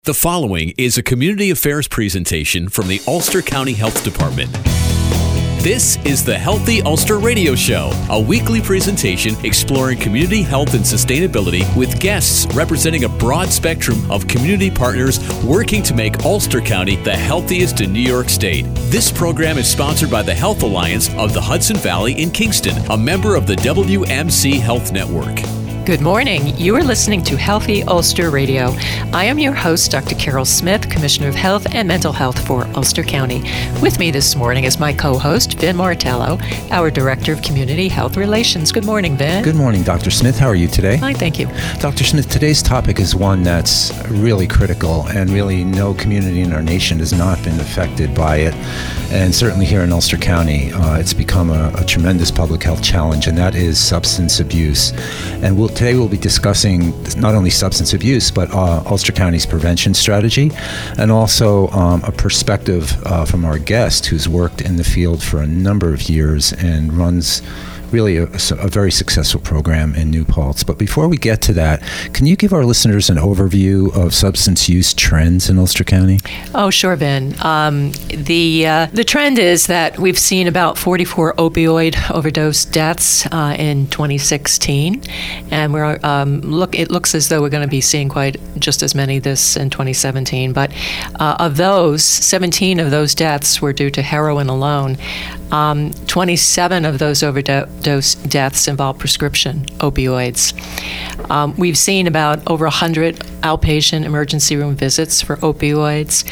The following is a community affairs presentation from the Ulster County Health Department. This is the Healthy Ulster Radio Show, a weekly presentation exploring community health and sustainability with guests representing a broad spectrum of community partners working to make Ulster County the healthiest in New York State. This program is sponsored by the Health Alliance of the Hudson Valley in Kingston, a member of the WMC Health Network. Good morning. You are listening to Healthy Ulster Radio. I am your host, Dr. Carol Smith, Commissioner of Health and Mental Health for Ulster County. With me this morning is my co-host, Vin Martello, our Director of Community Health Relations. Good morning, Vin. Good morning, Dr. Smith. How are you today? Fine, thank you. Dr. Smith, today's topic is one that's really critical, and really no community in our nation has not been affected by it. And certainly here in Ulster County, it's become a tremendous public health challenge, and that is substance abuse. And today we'll be discussing not only substance abuse, but Ulster County's prevention strategy, and also a perspective from our guest who's worked in the field for a number of years and runs really a very successful program in New Paltz. But before we get to that, can you give our listeners an overview of substance use trends in Ulster County? Oh, sure, Ben. The trend is that we've seen about 44 opioid overdose deaths in 2016, and it looks as though we're going to be seeing quite just as many this in 2017. But of those, 17 of those deaths were due to heroin alone. 27 of those overdose deaths involve prescription opioids. We've seen about over 100 outpatient emergency room visits for opioids,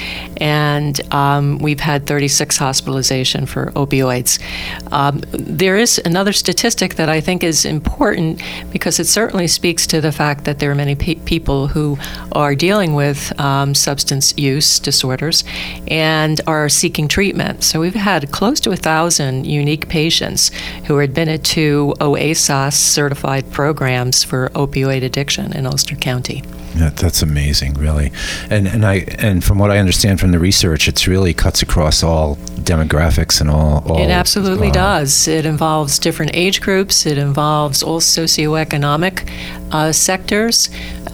and we've had 36 hospitalization for opioids. There is another statistic that I think is important because it certainly speaks to the fact that there are many people who are dealing with substance use disorders and are seeking treatment. So we've had close to 1,000 unique patients who are admitted to OASAS certified programs for opioid addiction in Ulster County. That's amazing, really. And from what I understand from the research, it's really cuts across all demographics and all. It absolutely does. It involves different age groups. It involves all socioeconomic sectors.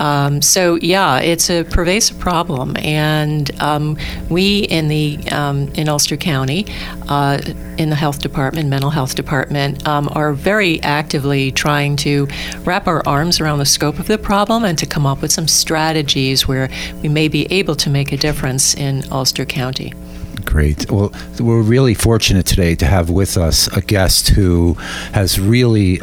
So yeah, it's a pervasive problem, and we in Ulster County, in the health department, mental health department, are very actively trying to wrap our arms around the scope of the problem and to come up with some strategies where we may be able to make a difference in Ulster County. Great. Well, we're really fortunate today to have with us a guest who has really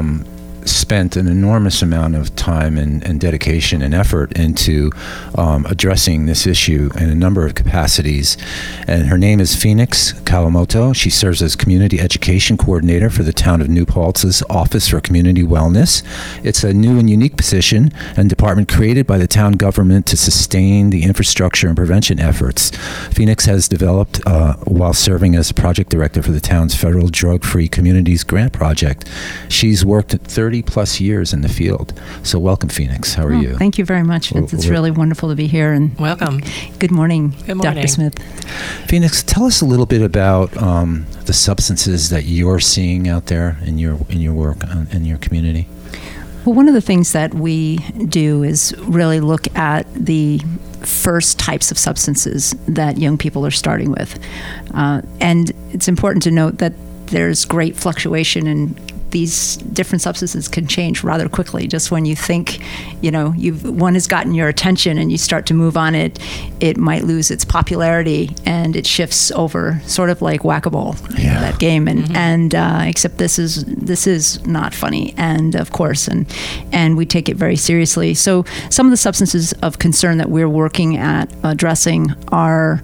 spent an enormous amount of time and dedication and effort into addressing this issue in a number of capacities. And her name is Phoenix Kawamoto. She serves as Community Education Coordinator for the town of New Paltz's Office for Community Wellness. It's a new and unique position and department created by the town government to sustain the infrastructure and prevention efforts Phoenix has developed while serving as project director for the town's Federal Drug-Free Communities Grant Project. She's worked 30-plus years in the field. So welcome, Phoenix. How are you? Thank you very much, Vince. It's really wonderful to be here. And welcome. Good morning, Good morning, Dr. Smith. Phoenix, tell us a little bit about the substances that you're seeing out there in your work in your community. Well, one of the things that we do is really look at the first types of substances that young people are starting with. And it's important to note that there's great fluctuation in these different substances can change rather quickly. Just when you think, one has gotten your attention and you start to move on it, it might lose its popularity and it shifts over, sort of like whack-a-mole, that game. And except this is not funny, and of course, and we take it very seriously. So some of the substances of concern that we're working at addressing are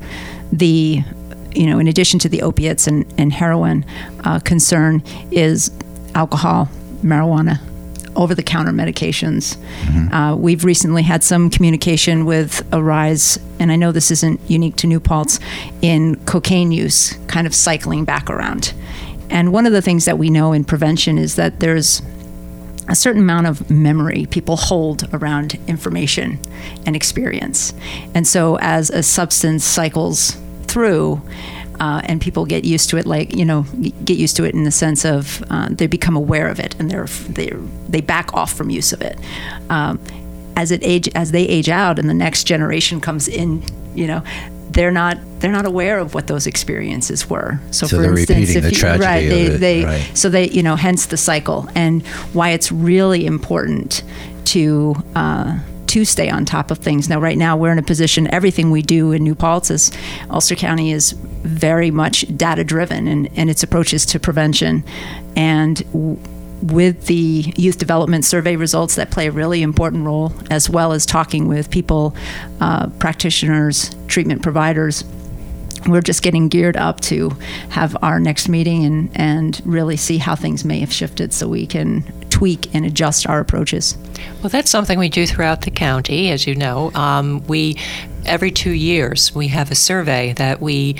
in addition to the opiates and heroin, concern is alcohol, marijuana, over-the-counter medications. Mm-hmm. We've recently had some communication with a rise, and I know this isn't unique to New Paltz, in cocaine use kind of cycling back around. And one of the things that we know in prevention is that there's a certain amount of memory people hold around information and experience. And so as a substance cycles through, and people get used to it, get used to it in the sense of they become aware of it and they back off from use of it. as they age out and the next generation comes in, they're not aware of what those experiences were. So for they're instance, repeating the tragedy of it. So they, hence the cycle, and why it's really important to stay on top of things. Now, right now, we're in a position, everything we do in New Paltz is, Ulster County is very much data-driven and its approaches to prevention. And with the youth development survey results that play a really important role, as well as talking with people, practitioners, treatment providers, we're just getting geared up to have our next meeting and really see how things may have shifted so we can tweak and adjust our approaches. Well, that's something we do throughout the county, as you know. Every 2 years, we have a survey that we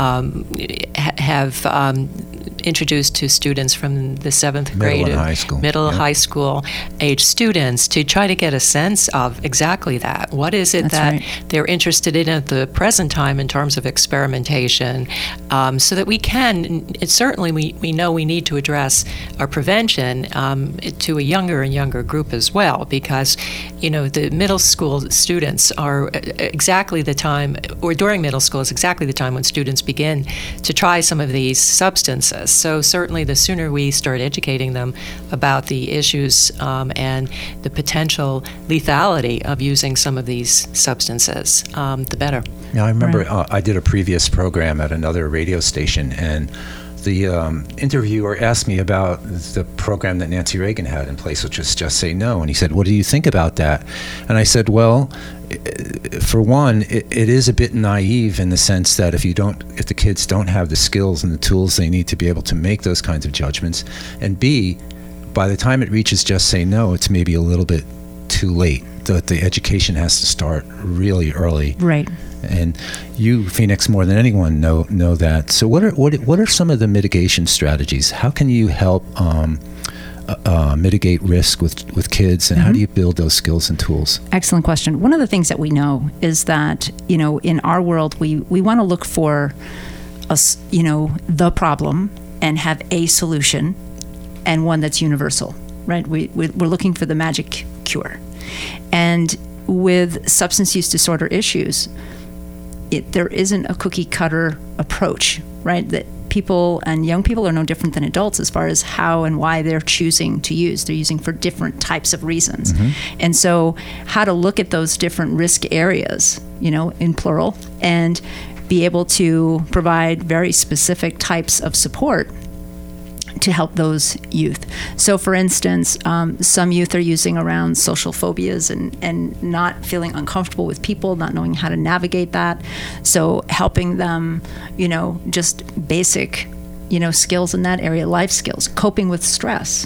have introduced to students from the 7th grade, high school age students, to try to get a sense of exactly that. What is it they're interested in at the present time in terms of experimentation, so that we can, certainly we know we need to address our prevention to a younger and younger group as well, because, the middle school students are exactly the time, or during middle school is exactly the time when students begin to try some of these substances. So certainly the sooner we start educating them about the issues and the potential lethality of using some of these substances, the better. Yeah, I remember I did a previous program at another radio station, and the interviewer asked me about the program that Nancy Reagan had in place, which was Just Say No. And he said, "What do you think about that?" And I said, well, for one, it is a bit naive in the sense that if the kids don't have the skills and the tools they need to be able to make those kinds of judgments, and B, by the time it reaches Just Say No, it's maybe a little bit too late. The education has to start really early. Right. And you, Phoenix, more than anyone know that. So what are some of the mitigation strategies? How can you help mitigate risk with kids, and how do you build those skills and tools? Excellent question. One of the things that we know is that, in our world, we want to look for the problem and have a solution, and one that's universal, right? We're looking for the magic cure. And with substance use disorder issues, there isn't a cookie cutter approach, right? That people and young people are no different than adults as far as how and why they're choosing to use. They're using for different types of reasons. And so how to look at those different risk areas, in plural, and be able to provide very specific types of support to help those youth. So for instance, some youth are using around social phobias and not feeling uncomfortable with people, not knowing how to navigate that. So helping them, just basic, skills in that area, life skills, coping with stress,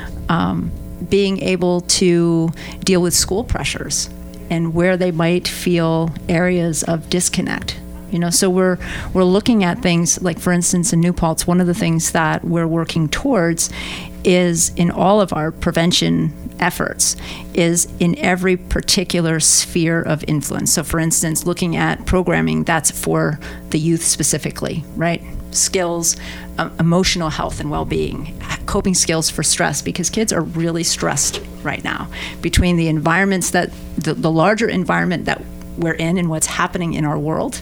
being able to deal with school pressures and where they might feel areas of disconnect. So we're looking at things like, for instance, in New Paltz, one of the things that we're working towards is in all of our prevention efforts is in every particular sphere of influence. So for instance, looking at programming that's for the youth specifically, right? Skills, emotional health and well-being, coping skills for stress, because kids are really stressed right now between the environments that the larger environment that we're in and what's happening in our world,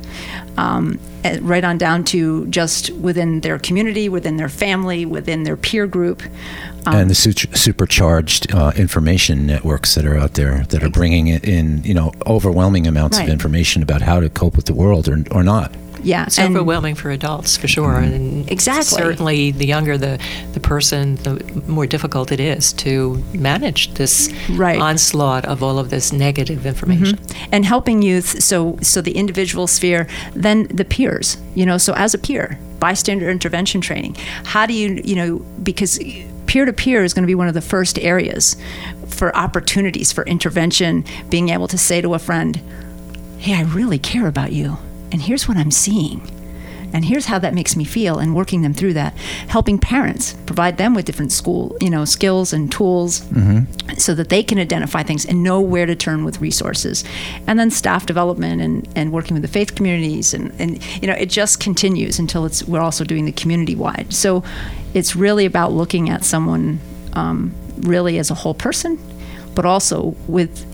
right on down to just within their community, within their family, within their peer group. And the supercharged information networks that are out there that are bringing it in, overwhelming amounts of information about how to cope with the world or not. Yeah, it's overwhelming for adults, for sure. And exactly. Certainly, the younger the person, the more difficult it is to manage this onslaught of all of this negative information. And helping youth, so the individual sphere, then the peers. So as a peer, bystander intervention training. How do you, because peer-to-peer is going to be one of the first areas for opportunities for intervention, being able to say to a friend, "Hey, I really care about you. And here's what I'm seeing. And here's how that makes me feel," and working them through that. Helping parents, provide them with different school, skills and tools so that they can identify things and know where to turn with resources. And then staff development and working with the faith communities. And it just continues until we're also doing the community-wide. So it's really about looking at someone really as a whole person, but also with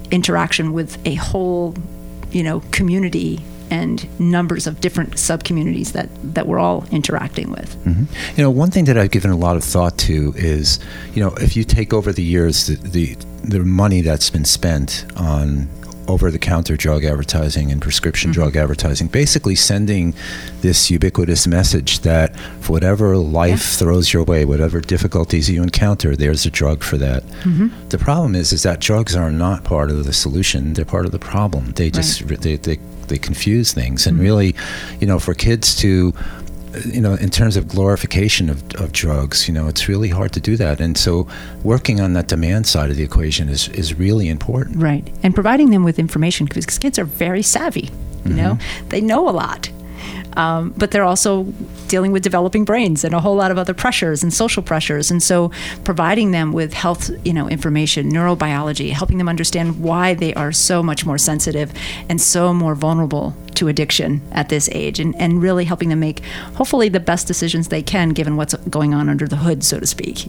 interaction with a whole, community and numbers of different sub-communities that we're all interacting with. Mm-hmm. One thing that I've given a lot of thought to is, if you take over the years, the money that's been spent on over-the-counter drug advertising and prescription drug advertising, basically sending this ubiquitous message that for whatever life throws your way, whatever difficulties you encounter, there's a drug for that. The problem is that drugs are not part of the solution; they're part of the problem. They just they confuse things, and really, for kids to, in terms of glorification of drugs, it's really hard to do that. And so working on that demand side of the equation is really important. Right. And providing them with information, because kids are very savvy, they know a lot. But they're also dealing with developing brains and a whole lot of other pressures and social pressures. And so providing them with health, information, neurobiology, helping them understand why they are so much more sensitive and so more vulnerable to addiction at this age, and really helping them make, hopefully, the best decisions they can given what's going on under the hood, so to speak,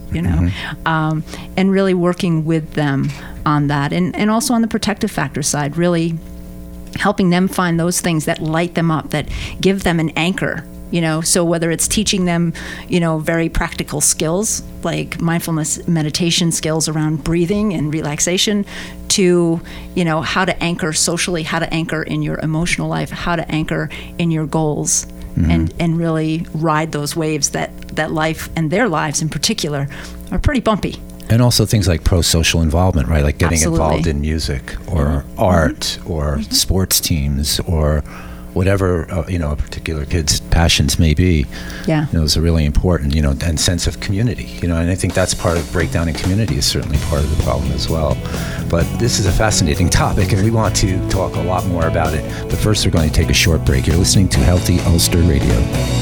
and really working with them on that. And also on the protective factor side, really helping them find those things that light them up, that give them an anchor, so whether it's teaching them, very practical skills like mindfulness meditation skills around breathing and relaxation, to, how to anchor socially, how to anchor in your emotional life, how to anchor in your goals, and really ride those waves that life and their lives in particular are pretty bumpy. And also things like pro-social involvement, right? Like getting involved in music or art or sports teams or whatever, a particular kid's passions may be. Yeah. Those are really important, and sense of community, and I think that's part of breakdown in community is certainly part of the problem as well. But this is a fascinating topic, and we want to talk a lot more about it. But first, we're going to take a short break. You're listening to Healthy Ulster Radio.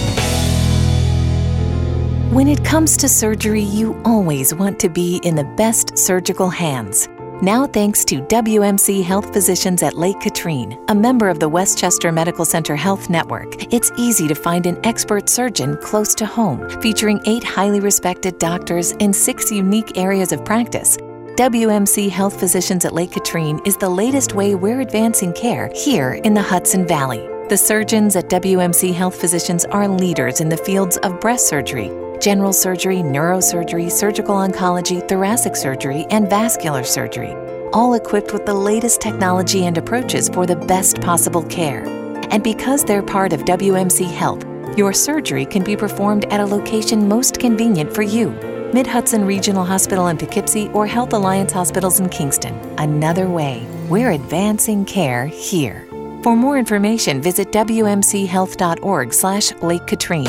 When it comes to surgery, you always want to be in the best surgical hands. Now, thanks to WMC Health Physicians at Lake Katrine, a member of the Westchester Medical Center Health Network, it's easy to find an expert surgeon close to home, featuring 8 highly respected doctors in 6 unique areas of practice. WMC Health Physicians at Lake Katrine is the latest way we're advancing care here in the Hudson Valley. The surgeons at WMC Health Physicians are leaders in the fields of breast surgery, general surgery, neurosurgery, surgical oncology, thoracic surgery, and vascular surgery, all equipped with the latest technology and approaches for the best possible care. And because they're part of WMC Health, your surgery can be performed at a location most convenient for you. Mid-Hudson Regional Hospital in Poughkeepsie or Health Alliance Hospitals in Kingston. Another way. We're advancing care here. For more information, visit wmchealth.org/Lake Katrine.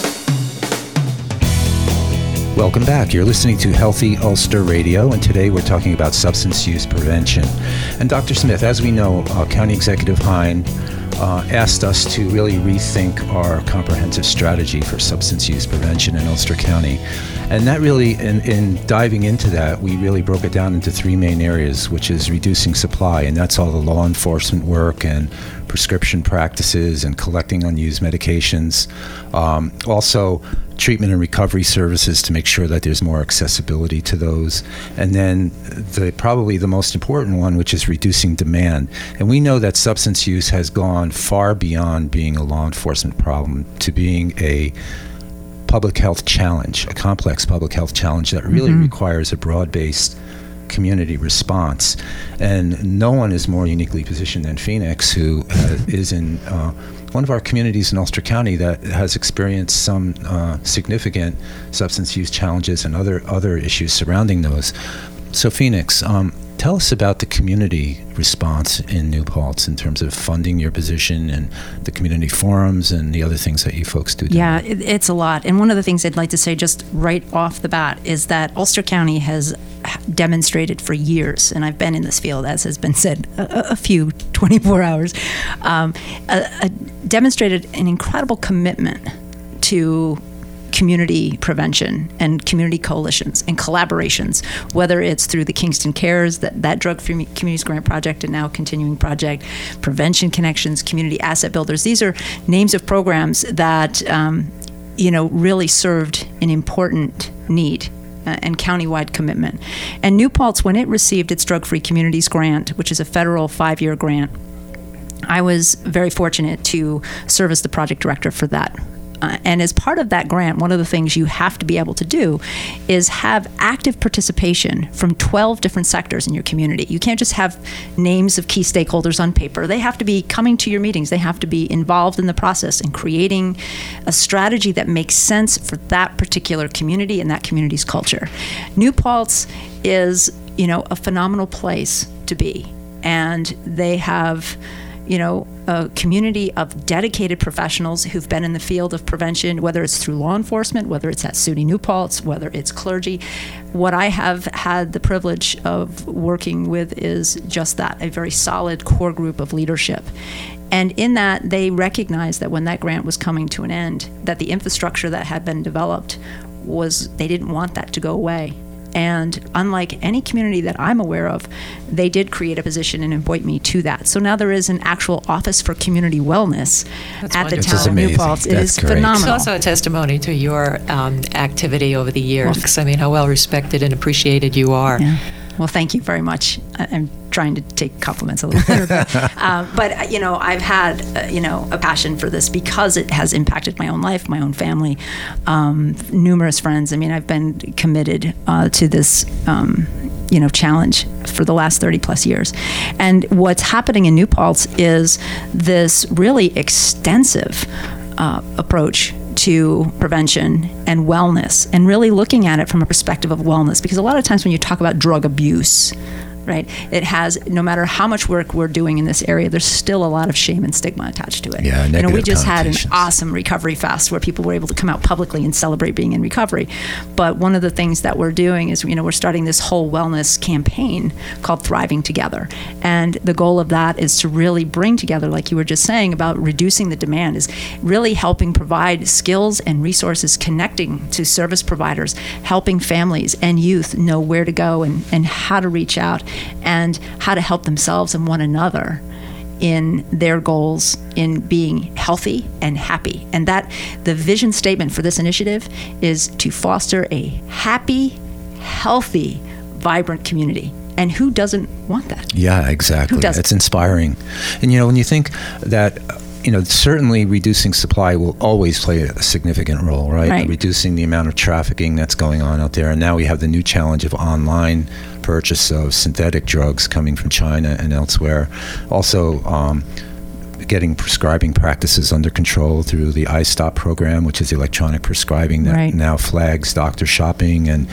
Welcome back. You're listening to Healthy Ulster Radio, and today we're talking about substance use prevention. And Dr. Smith, as we know, County Executive Hein asked us to really rethink our comprehensive strategy for substance use prevention in Ulster County. And that really, in diving into that, we really broke it down into 3 main areas, which is reducing supply, and that's all the law enforcement work and prescription practices and collecting unused medications. Also, treatment and recovery services to make sure that there's more accessibility to those. And then probably the most important one, which is reducing demand. And we know that substance use has gone far beyond being a law enforcement problem to being a public health challenge, a complex public health challenge that really requires a broad-based community response. And no one is more uniquely positioned than Phoenix, who is in one of our communities in Ulster County that has experienced some significant substance use challenges and other issues surrounding those. So Phoenix, tell us about the community response in New Paltz in terms of funding your position and the community forums and the other things that you folks do. Yeah, it's a lot. And one of the things I'd like to say just right off the bat is that Ulster County has demonstrated for years, and I've been in this field, as has been said, a few 24 hours, demonstrated an incredible commitment to community prevention and community coalitions and collaborations, whether it's through the Kingston Cares, that Drug Free Communities Grant Project and now continuing project, Prevention Connections, Community Asset Builders. These are names of programs that really served an important need and countywide commitment. And New Paltz, when it received its Drug-Free Communities grant, which is a federal 5-year grant, I was very fortunate to serve as the project director for that. And as part of that grant, one of the things you have to be able to do is have active participation from 12 different sectors in your community. You can't just have names of key stakeholders on paper. They have to be coming to your meetings. They have to be involved in the process and creating a strategy that makes sense for that particular community and that community's culture. New Paltz is, a phenomenal place to be. And they have, a community of dedicated professionals who've been in the field of prevention, whether it's through law enforcement, whether it's at SUNY New Paltz, whether it's clergy. What I have had the privilege of working with is just that, a very solid core group of leadership. And in that, they recognized that when that grant was coming to an end, that the infrastructure that had been developed they didn't want that to go away. And unlike any community that I'm aware of, they did create a position and appoint me to that. So now there is an actual office for community wellness at the town of New Paltz. It is phenomenal. It's also a testimony to your activity over the years, because how well respected and appreciated you are. Yeah. Well, thank you very much. I'm trying to take compliments a little bit. But, I've had, a passion for this because it has impacted my own life, my own family, numerous friends. I've been committed to this, challenge for the last 30 plus years. And what's happening in New Paltz is this really extensive approach to prevention and wellness, and really looking at it from a perspective of wellness, because a lot of times when you talk about drug abuse, right, it has, no matter how much work we're doing in this area, there's still a lot of shame and stigma attached to it. Yeah, we just had an awesome recovery fest where people were able to come out publicly and celebrate being in recovery. But one of the things that we're doing is, we're starting this whole wellness campaign called Thriving Together. And the goal of that is to really bring together, like you were just saying, about reducing the demand, is really helping provide skills and resources, connecting to service providers, helping families and youth know where to go and how to reach out, and how to help themselves and one another in their goals in being healthy and happy. And that the vision statement for this initiative is to foster a happy, healthy, vibrant community. And who doesn't want that? Yeah, exactly. It's inspiring. And when you think that certainly reducing supply will always play a significant role, right? Reducing the amount of trafficking that's going on out there. And now we have the new challenge of online purchase of synthetic drugs coming from China and elsewhere. Also, getting prescribing practices under control through the iStop program, which is electronic prescribing that now flags doctor shopping and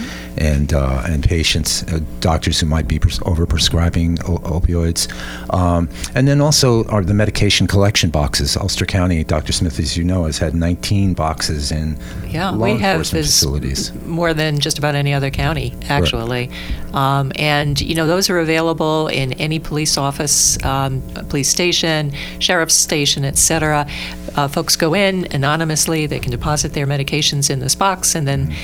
patients, doctors who might be overprescribing opioids. And then also are the medication collection boxes. Ulster County, Dr. Smith, as you know, has had 19 boxes in law enforcement facilities. More than just about any other county, actually. Right. And those are available in any police office, police station, sheriff's station, etc. Folks go in anonymously. They can deposit their medications in this box, and then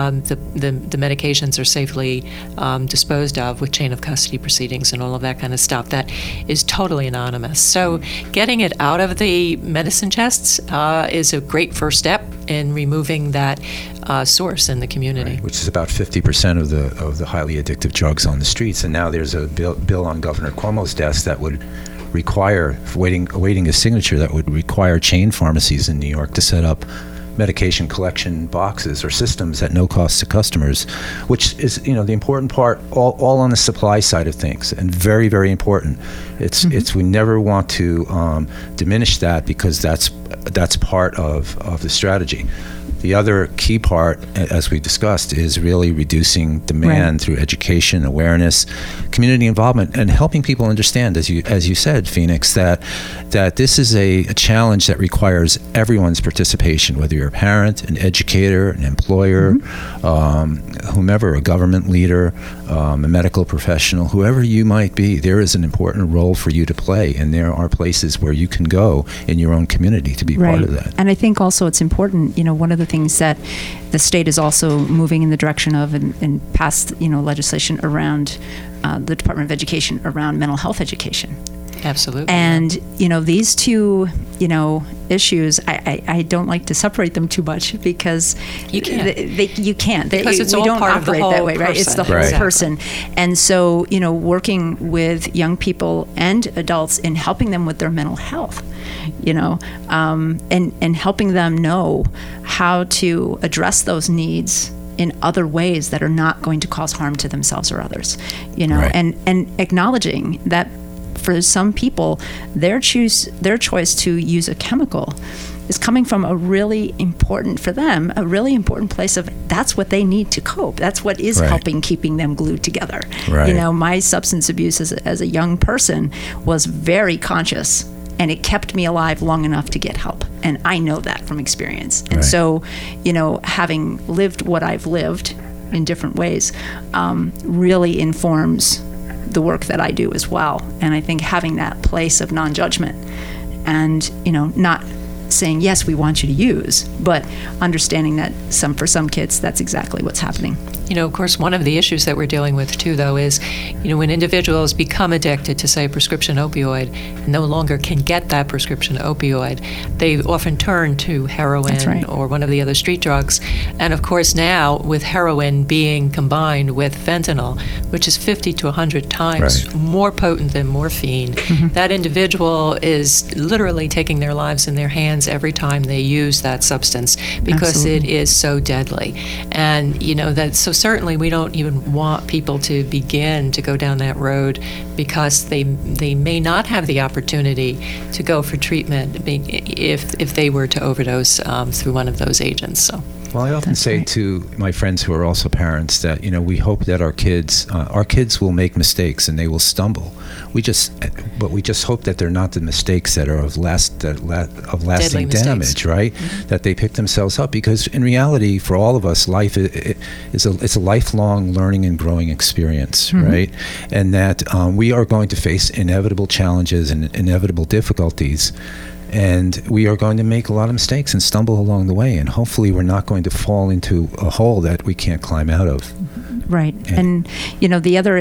the medications are safely disposed of with chain of custody proceedings and all of that kind of stuff. That is totally anonymous. So getting it out of the medicine chests is a great first step in removing that source in the community. Right, which is about 50% of the highly addictive drugs on the streets. And now there's a bill on Governor Cuomo's desk that would require, awaiting a signature, that would require chain pharmacies in New York to set up medication collection boxes or systems at no cost to customers, which is the important part, all on the supply side of things, and very, very important. It's we never want to diminish that, because that's part of the strategy. The other key part, as we discussed, is really reducing demand through education, awareness, community involvement, and helping people understand, as you said, Phoenix, that this is a challenge that requires everyone's participation, whether you're a parent, an educator, an employer, whomever, a government leader, a medical professional, whoever you might be. There is an important role for you to play, and there are places where you can go in your own community to be part of that. And I think also it's important, one of the things that the state is also moving in the direction of and passed, legislation around the Department of Education around mental health education. Absolutely. And, these two, issues, I don't like to separate them too much because you can't. You can't. Because it's we all don't part operate of the whole that way, right? It's the whole Right. person. And so, working with young people and adults in helping them with their mental health, and helping them know how to address those needs in other ways that are not going to cause harm to themselves or others, Right. and acknowledging that for some people, their choice to use a chemical is coming from a really important place of that's what they need to cope. That's what is Right. helping keeping them glued together. Right. My substance abuse as a young person was very conscious, and it kept me alive long enough to get help. And I know that from experience. And Right. so, having lived what I've lived in different ways, really informs the work that I do as well. And I think having that place of non-judgment and, not saying, yes, we want you to use, but understanding that for some kids, that's exactly what's happening. Of course, one of the issues that we're dealing with, too, though, is, when individuals become addicted to, say, a prescription opioid and no longer can get that prescription opioid, they often turn to heroin That's right. or one of the other street drugs. And, of course, now, with heroin being combined with fentanyl, which is 50 to 100 times Right. more potent than morphine, that individual is literally taking their lives in their hands every time they use that substance because Absolutely. it is so deadly. And, so certainly we don't even want people to begin to go down that road because they may not have the opportunity to go for treatment if they were to overdose through one of those agents. So. Well, I often say to my friends who are also parents that, we hope that our kids will make mistakes and they will stumble. But we just hope that they're not the mistakes that are of lasting damage, right? Mm-hmm. That they pick themselves up, because in reality, for all of us, life it's a lifelong learning and growing experience, mm-hmm. right? And that we are going to face inevitable challenges and inevitable difficulties. And we are going to make a lot of mistakes and stumble along the way. And hopefully we're not going to fall into a hole that we can't climb out of. Right. And the other,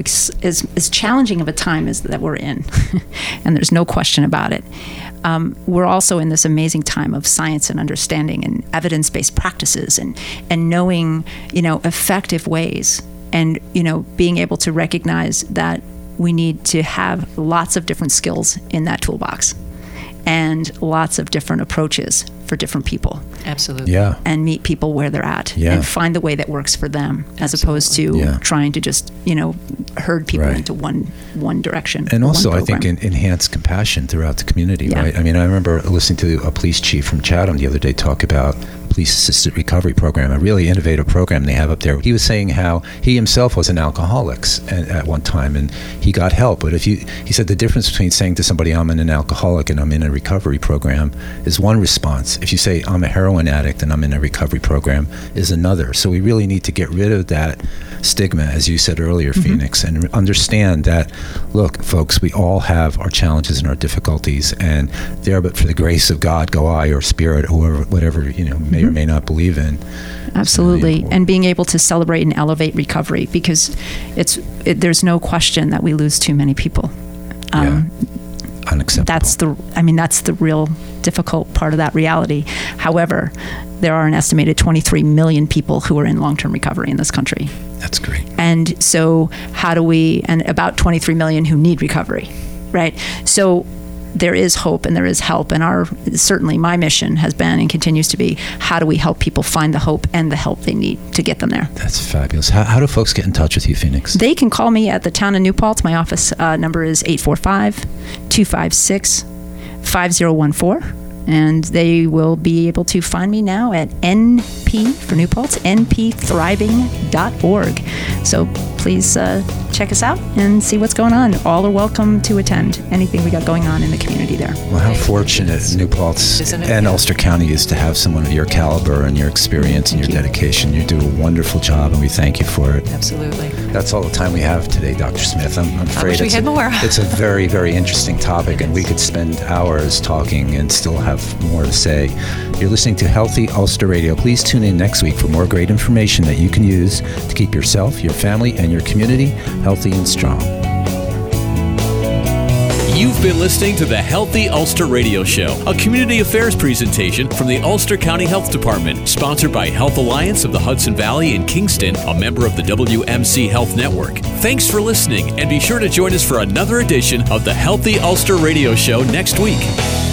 as challenging of a time as that we're in, and there's no question about it, we're also in this amazing time of science and understanding and evidence-based practices and knowing, effective ways and, being able to recognize that we need to have lots of different skills in that toolbox and lots of different approaches for different people. Absolutely. Yeah. And meet people where they're at and find the way that works for them as opposed to trying to just, herd people into one direction. And also, I think, enhance compassion throughout the community, right? I mean, I remember listening to a police chief from Chatham the other day talk about police assisted recovery program, a really innovative program they have up there. He was saying how he himself was an alcoholic at one time and he got help. But he said the difference between saying to somebody, I'm an alcoholic and I'm in a recovery program is one response. If you say I'm a heroin addict and I'm in a recovery program is another. So we really need to get rid of that stigma, as you said earlier, mm-hmm. Phoenix, and understand that, look, folks, we all have our challenges and our difficulties, and there but for the grace of God go I, or Spirit, or whatever, may or may not believe in. Absolutely. And being able to celebrate and elevate recovery, because there's no question that we lose too many people. Unacceptable. That's the real difficult part of that reality. However, there are an estimated 23 million people who are in long-term recovery in this country. That's great. And so and about 23 million who need recovery, right? So there is hope and there is help. And certainly my mission has been and continues to be, how do we help people find the hope and the help they need to get them there? That's fabulous. How do folks get in touch with you, Phoenix? They can call me at the town of New Paltz. My office number is 845-256-5014. And they will be able to find me now at NP for New Paltz, npthriving.org. So please check us out and see what's going on. All are welcome to attend anything we got going on in the community there. Well, how fortunate New Paltz and Ulster County is to have someone of your caliber and your experience and your dedication. You do a wonderful job, and we thank you for it. Absolutely. That's all the time we have today, Dr. Smith. I'm afraid I wish we had more. It's a very, very interesting topic, and we could spend hours talking and still have more to say. You're listening to Healthy Ulster Radio. Please tune in next week for more great information that you can use to keep yourself, your family, and your community healthy and strong. You've been listening to the Healthy Ulster Radio Show, a community affairs presentation from the Ulster County Health Department, sponsored by Health Alliance of the Hudson Valley in Kingston, a member of the WMC Health Network. Thanks for listening, and be sure to join us for another edition of the Healthy Ulster Radio Show next week.